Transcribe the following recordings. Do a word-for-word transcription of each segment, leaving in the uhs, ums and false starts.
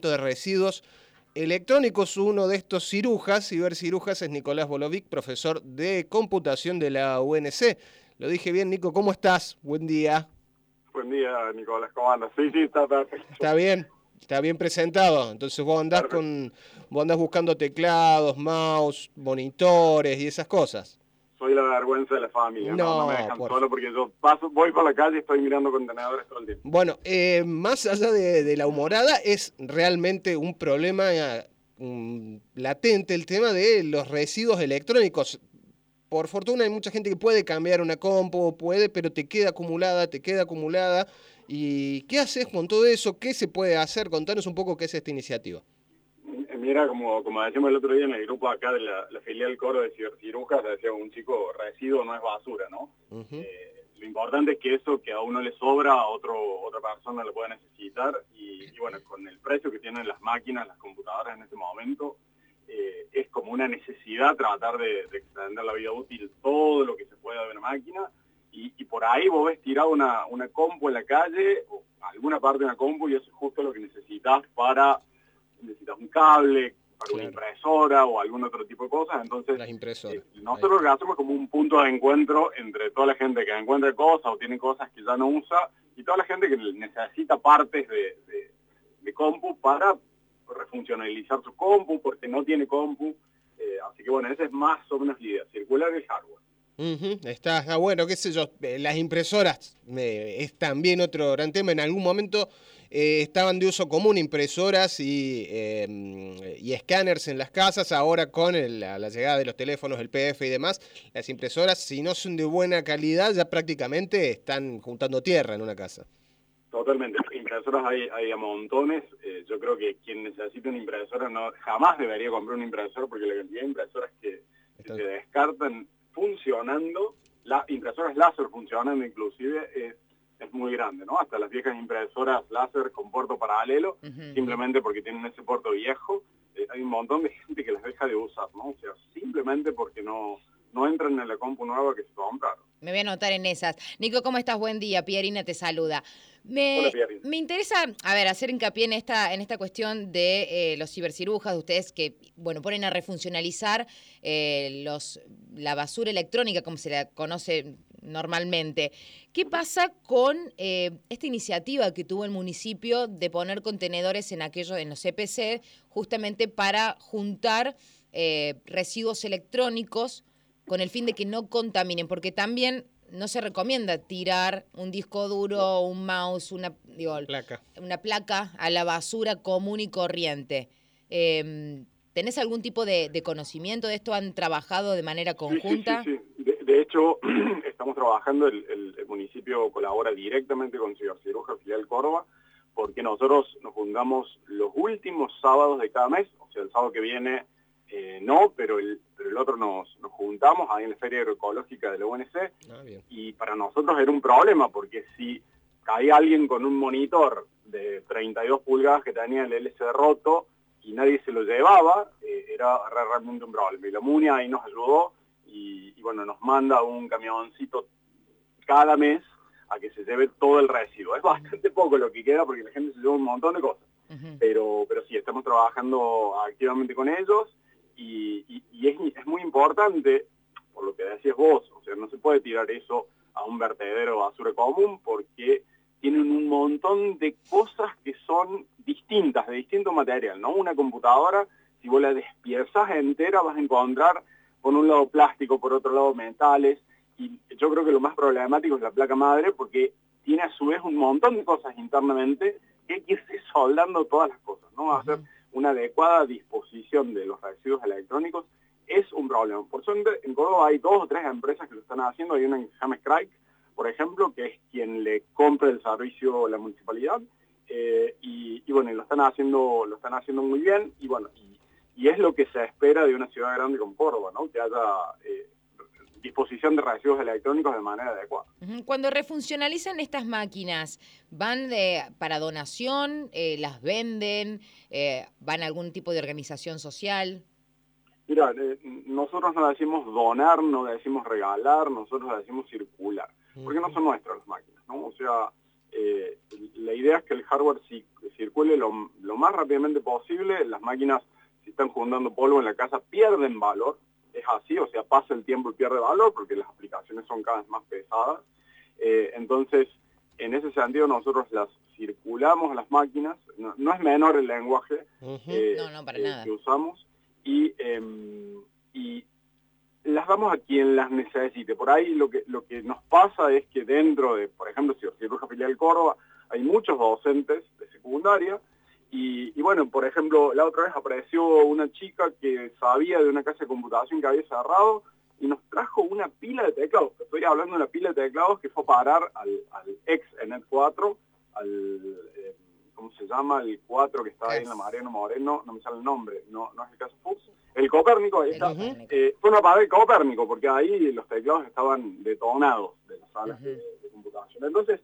tratamiento de residuos electrónicos. Uno de estos cirujas, cibercirujas, es Nicolás Bolovic, profesor de computación de la U N C. Lo dije bien, Nico, ¿cómo estás? Buen día. Buen día, Nicolás, ¿cómo andas? Sí, sí, está perfecto. ¿Está bien? Está bien presentado. Entonces vos andás con, vos andás buscando teclados, mouse, monitores y esas cosas. Soy la vergüenza de la familia, no, no, no me dejan por... solo porque yo paso, voy por la calle y estoy mirando contenedores todo el tiempo. Bueno, eh, más allá de, de la humorada, es realmente un problema um, latente el tema de los residuos electrónicos. Por fortuna hay mucha gente que puede cambiar una compu, puede, pero te queda acumulada, te queda acumulada. ¿Y qué haces con todo eso? ¿Qué se puede hacer? Contanos un poco qué es esta iniciativa. Mira, como, como decíamos el otro día en el grupo acá de la, la filial Coro de Cibercirujas, decía un chico, residuo no es basura, ¿no? Uh-huh. eh, lo importante es que eso que a uno le sobra, a otro, otra persona lo puede necesitar. Y, y bueno, con el precio que tienen las máquinas, las computadoras en este momento, eh, es como una necesidad tratar de, de extender la vida útil todo lo que se pueda de una máquina. Y, y por ahí vos ves tirado una, una compu en la calle, o alguna parte de una compu, y eso es justo lo que necesitas para... necesitas un cable para claro. una impresora o algún otro tipo de cosas. Entonces las impresoras. Eh, nosotros lo hacemos como un punto de encuentro entre toda la gente que encuentra cosas o tiene cosas que ya no usa y toda la gente que necesita partes de, de, de compu para refuncionalizar su compu porque no tiene compu. Eh, así que bueno, esa es más o menos la idea, circular el hardware. Uh-huh, está, ah, bueno, qué sé yo, las impresoras eh, es también otro gran tema. En algún momento eh, estaban de uso común impresoras y, eh, y escáneres en las casas. Ahora con el, la, la llegada de los teléfonos, el P F y demás, las impresoras, si no son de buena calidad, ya prácticamente están juntando tierra en una casa. Totalmente, impresoras hay, hay a montones. Eh, yo creo que quien necesita una impresora no jamás debería comprar una impresora porque la cantidad de impresoras que, que se descartan funcionando, las impresoras láser funcionando inclusive, es, es muy grande, ¿no? Hasta las viejas impresoras láser con puerto paralelo, uh-huh. simplemente porque tienen ese puerto viejo, eh, hay un montón de gente que las deja de usar, ¿no? O sea, simplemente porque no, no entran en la compu nueva que se compraron. Me voy a anotar en esas. Nico, ¿cómo estás? Buen día. Pierina te saluda. Me, Hola, Pierina. Me interesa, a ver, hacer hincapié en esta, en esta cuestión de eh, los cibercirujas, de ustedes que, bueno, ponen a refuncionalizar eh, los, la basura electrónica, como se la conoce normalmente. ¿Qué pasa con eh, esta iniciativa que tuvo el municipio de poner contenedores en aquellos, en los C P C, justamente para juntar eh, residuos electrónicos con el fin de que no contaminen? Porque también no se recomienda tirar un disco duro, un mouse, una, digo, placa. una placa a la basura común y corriente. Eh, ¿Tenés algún tipo de, de conocimiento de esto? ¿Han trabajado de manera conjunta? Sí, sí, sí. sí. De, de hecho, estamos trabajando, el, el, el municipio colabora directamente con Cibercirujas Filial Córdoba, porque nosotros nos juntamos los últimos sábados de cada mes, o sea, el sábado que viene eh, no, pero el, pero el otro nos, nos juntamos ahí en la Feria Agroecológica de la U N C, ah, y para nosotros era un problema, porque si caía alguien con un monitor de treinta y dos pulgadas que tenía el L C D roto y nadie se lo llevaba, eh, era realmente un problema. Y la MUNIA ahí nos ayudó y, y bueno, nos manda un camioncito cada mes a que se lleve todo el residuo. Es bastante poco lo que queda porque la gente se lleva un montón de cosas, uh-huh. pero, pero sí, estamos trabajando activamente con ellos. Y, y, y es, es muy importante, por lo que decías vos, o sea, no se puede tirar eso a un vertedero de basura común porque tienen un montón de cosas que son distintas, de distinto material, ¿no? Una computadora, si vos la despiezas entera, vas a encontrar por un lado plástico, por otro lado metales, y yo creo que lo más problemático es la placa madre porque tiene a su vez un montón de cosas internamente que hay que irse soldando todas las cosas, ¿no? Va a ser una adecuada disposición de los residuos electrónicos es un problema. Por suerte, en Córdoba hay dos o tres empresas que lo están haciendo. Hay una en Hammerstrike, por ejemplo, que es quien le compra el servicio a la municipalidad, eh, y, y bueno, lo están haciendo lo están haciendo muy bien, y bueno, y, y es lo que se espera de una ciudad grande como Córdoba, ¿no? Que haya eh, disposición de residuos electrónicos de manera adecuada. Cuando refuncionalizan estas máquinas, ¿van de, para donación? Eh, ¿Las venden? Eh, ¿Van a algún tipo de organización social? Mira, eh, nosotros no decimos donar, no decimos regalar, nosotros decimos circular, porque no son nuestras las máquinas, ¿no? O sea, eh, la idea es que el hardware si, circule lo, lo más rápidamente posible. Las máquinas, si están juntando polvo en la casa, pierden valor. Es así, o sea, pasa el tiempo y pierde valor porque las aplicaciones son cada vez más pesadas. Eh, entonces, en ese sentido, nosotros las circulamos a las máquinas. No, no es menor el lenguaje uh-huh. eh, no, no, para eh, nada. que usamos y, eh, y las damos a quien las necesite. Por ahí lo que, lo que nos pasa es que dentro de, por ejemplo, Ciberciruja Filial Córdoba, hay muchos docentes de secundaria. Y, y bueno, por ejemplo, la otra vez apareció una chica que sabía de una casa de computación que había cerrado y nos trajo una pila de teclados. Estoy hablando de una pila de teclados que fue a parar al, al ex Enet cuatro, al, eh, ¿cómo se llama? El cuatro que está ahí en la Mariano Moreno, no me sale el nombre, no, no es el caso Fuchs. El Copérnico, ahí está. Uh-huh. eh, fue a parar el Copérnico porque ahí los teclados estaban detonados de las salas uh-huh. de, de computación. Entonces,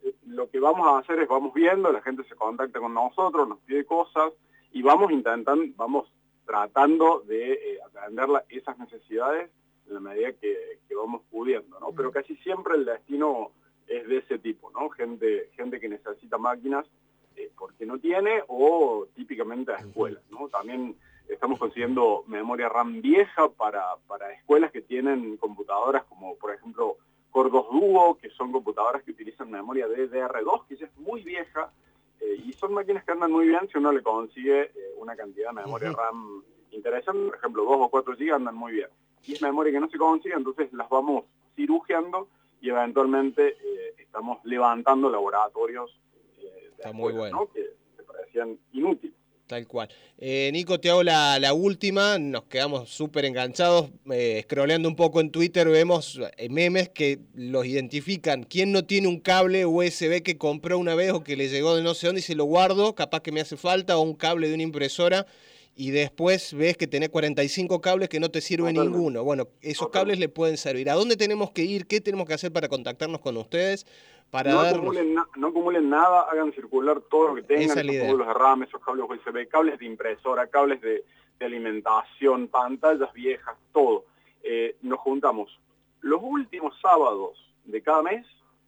lo que vamos a hacer es vamos viendo, la gente se contacta con nosotros, nos pide cosas y vamos intentando, vamos tratando de eh, atender la, esas necesidades en la medida que, que vamos pudiendo, ¿no? Pero casi siempre el destino es de ese tipo, ¿no? Gente, gente que necesita máquinas eh, porque no tiene o típicamente a escuelas, ¿no? También estamos consiguiendo memoria RAM vieja para, para escuelas que tienen computadoras como, por ejemplo, Core dos Duo, que son computadoras que utilizan memoria D D R dos, que ya es muy vieja, eh, y son máquinas que andan muy bien si uno le consigue eh, una cantidad de memoria RAM interesante, por ejemplo, dos o cuatro gigas andan muy bien. Y es memoria que no se consigue, entonces las vamos cirugiando y eventualmente eh, estamos levantando laboratorios eh, de Está muy escuelas, bueno. ¿no? Que se parecían inútiles. Tal cual. Eh, Nico, te hago la, la última, nos quedamos súper enganchados, eh, scrolleando un poco en Twitter, vemos memes que los identifican. ¿Quién no tiene un cable U S B que compró una vez o que le llegó de no sé dónde y se lo guardo, capaz que me hace falta, o un cable de una impresora, y después ves que tenés cuarenta y cinco cables que no te sirve Totalmente. ninguno? Bueno, esos Totalmente. cables le pueden servir. ¿A dónde tenemos que ir? ¿Qué tenemos que hacer para contactarnos con ustedes? Para no, darnos... acumulen na no acumulen nada, hagan circular todo lo que tengan, esos módulos de RAM, esos cables U S B, cables de impresora, cables de, de alimentación, pantallas viejas, todo. Eh, nos juntamos los últimos sábados de cada mes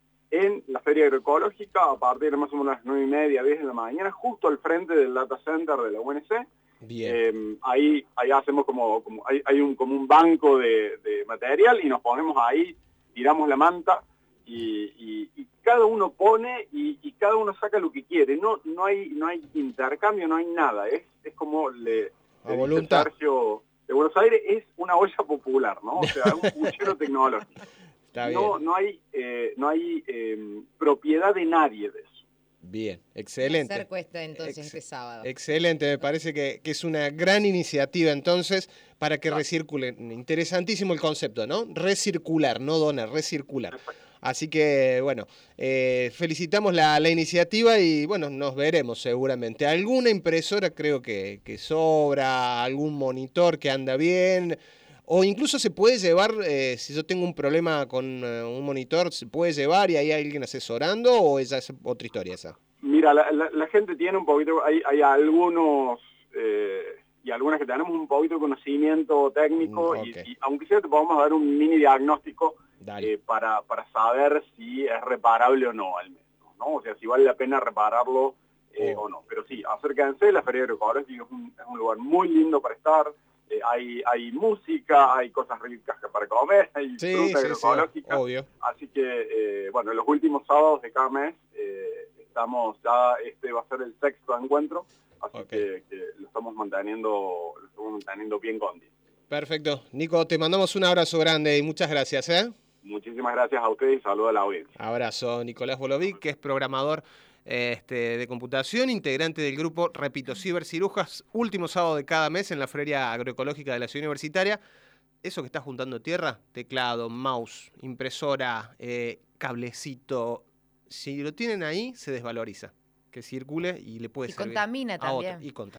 en la Feria Agroecológica a partir de más o menos las nueve y media, diez de la mañana, justo al frente del Data Center de la U N C. Bien. Eh, ahí, ahí hacemos como, como hay, hay un, como un banco de, de material y nos ponemos ahí, tiramos la manta y, y, y cada uno pone y, y cada uno saca lo que quiere. No, no hay, no hay intercambio, no hay nada. Es, es como le, a voluntad. Sergio de Buenos Aires, es una olla popular, ¿no? O sea, un puchero tecnológico. Está bien. No, no hay, eh, no hay eh, propiedad de nadie de eso. Bien, excelente. Hacer cuesta entonces Ex este sábado. Excelente, me parece que, que es una gran iniciativa entonces para que recirculen. Interesantísimo el concepto, ¿no? Recircular, no donar, recircular. Así que, bueno, eh, felicitamos la, la iniciativa y, bueno, nos veremos seguramente. Alguna impresora creo que, que sobra, algún monitor que anda bien, o incluso se puede llevar, eh, si yo tengo un problema con uh, un monitor, se puede llevar y hay alguien asesorando, o esa es otra historia esa. Mira, la, la, la gente tiene un poquito, hay, hay algunos... Eh... y algunas que tenemos un poquito de conocimiento técnico, mm, okay. y, y aunque sea te podemos dar un mini diagnóstico eh, para, para saber si es reparable o no al menos, ¿no? O sea, si vale la pena repararlo eh, oh. o no. Pero sí, acérquense, la Feria Agroecológica es un, es un lugar muy lindo para estar, eh, hay, hay música, hay cosas ricas para comer, hay sí, fruta sí, agroecológica, sí, obvio. Así que, eh, bueno, los últimos sábados de cada mes eh, estamos ya, este va a ser el sexto encuentro, así okay. que, que lo estamos manteniendo, lo estamos manteniendo bien contigo. Perfecto. Nico, te mandamos un abrazo grande y muchas gracias, ¿eh? Muchísimas gracias a ustedes y saludos a la audiencia. Abrazo. Nicolás Bolovic, que es programador este, de computación, integrante del grupo, repito, Cibercirujas, último sábado de cada mes en la Feria Agroecológica de la Ciudad Universitaria. Eso que está juntando tierra, teclado, mouse, impresora, eh, cablecito, si lo tienen ahí, se desvaloriza. Que circule y le puede y servir contamina a también. otro. Y contamina.